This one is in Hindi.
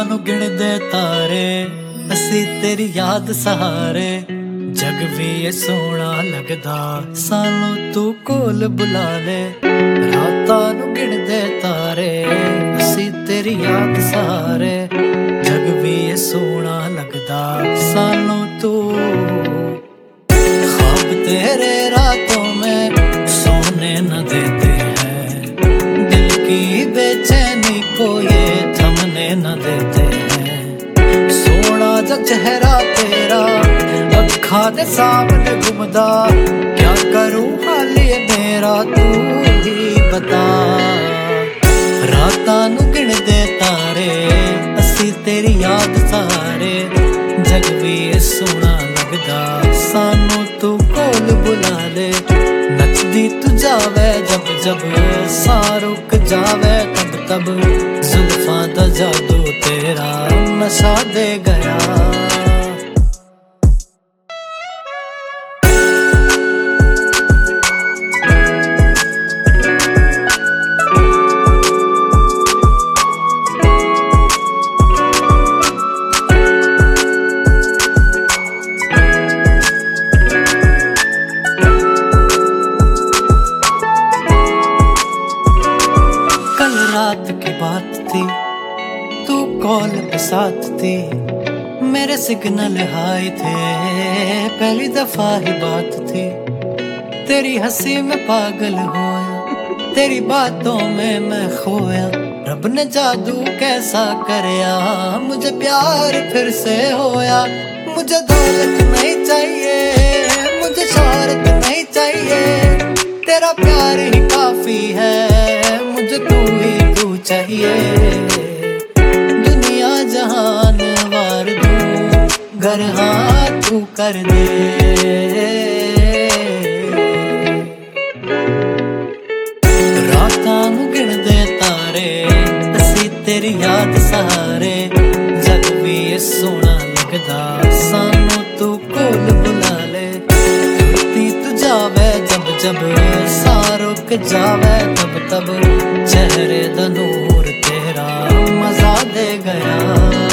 नू गिणदे तारे, असी तेरी याद सहारे। जग भी ये सोहना लगदा, सानू तू कोल बुला ले। रातां नू गिणदे तारे, असी तेरी याद सहारे। जग भी ये सोहना लगदा, सानू तू। ख्वाब तेरे रातों में सोने न देते हैं, दिल की बेचैनी को ये थमने न देते हैं। सोना जब चेहरा तेरा अखा दे सामने घुमदा, क्या करूं हाल ये मेरा तू ही बता। रातां नू गिणदे तारे, असी तेरी याद सहारे। जग भी ये सोहना लगदा, सानू तू कोल बुला ले। नचदी तू जावे जब जब, सा रुक जावे तब तब। जुल्फां दा जादू तेरा नशा दे गया। रात की बात थी, तू कॉल पे साथ थी, मेरे सिग्नल हाई थे, पहली दफा ही बात थी। तेरी हंसी में पागल होया, तेरी बातों में मैं खोया। रब ने जादू कैसा करया, मुझे प्यार फिर से होया। मुझे दौलत नहीं चाहिए, मुझे शोहरत नहीं चाहिए, तेरा प्यार ही काफी है, मुझे तू ही तू चाहिए। दुनिया जहान वार दूं, घर हाँ तू कर दे। रातां नू गिणदे तारे, असी तेरी याद सहारे। जग भी ये सोहना लगदा, सानू तू कोल बुला ले। तू जावे जब जब, सा रुक जावे तब तब। चेहरे दा नूर तेरा मजा दे गया।